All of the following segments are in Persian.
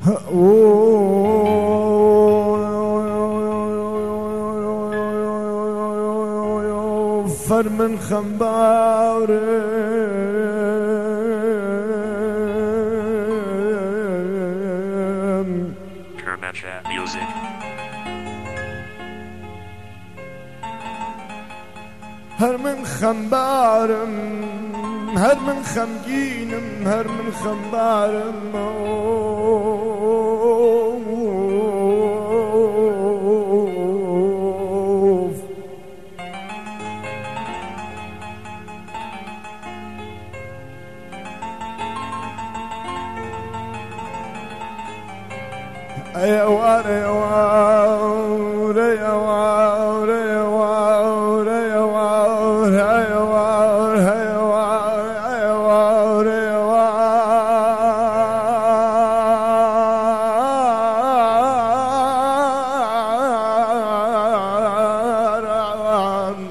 فر من خنبار Kermecha Music. هر من خنبارم هر من خمگینم هر من خنبارم أيوار أيوار أيوار أيوار أيوار أيوار أيوار أيوار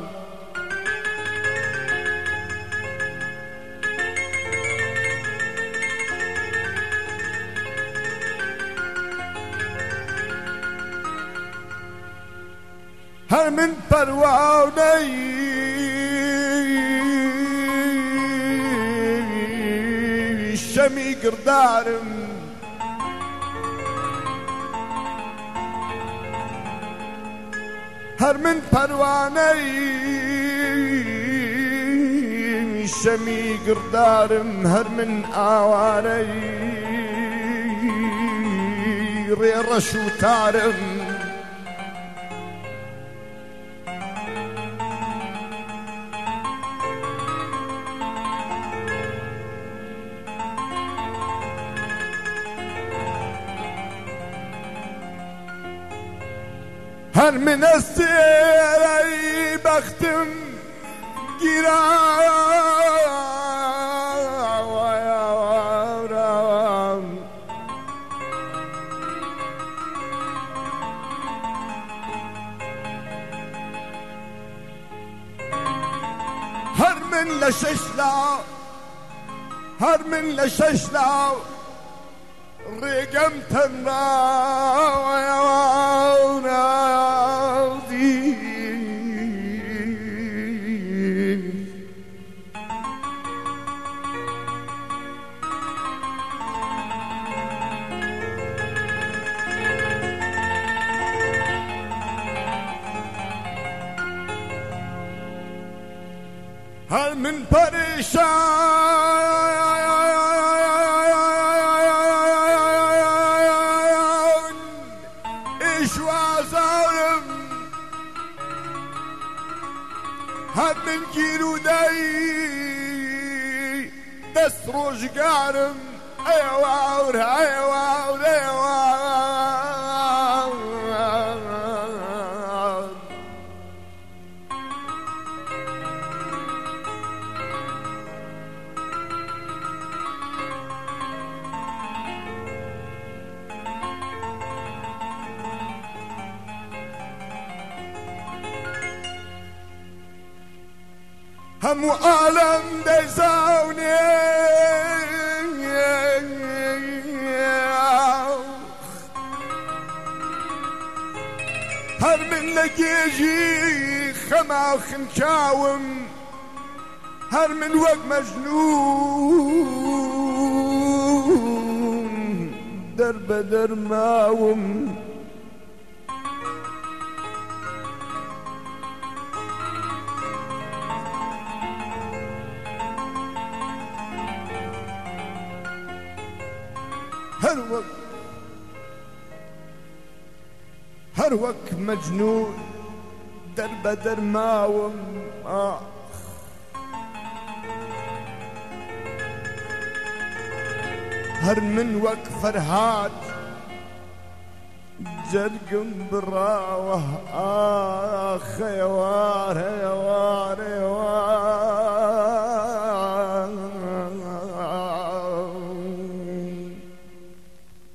هر من پروانه شمی گردارم هر من پروانه شمی گردارم هر من آواره ریرش و تارم هر من استیری بختم گیرم هر من لششلا هر من لششلا ریگم تنها هر من پریشان ایش و آزارم هر من گیرودهی دست روزگارم ایوار ایوار ایوار همو عالم دزاوني هر من لقيجي خما وخنكاوم هر من وق مجنون درب درماوم هر وقت مجنون درب درماوم هر من وقت فرهاد جرقم براوه آخ يا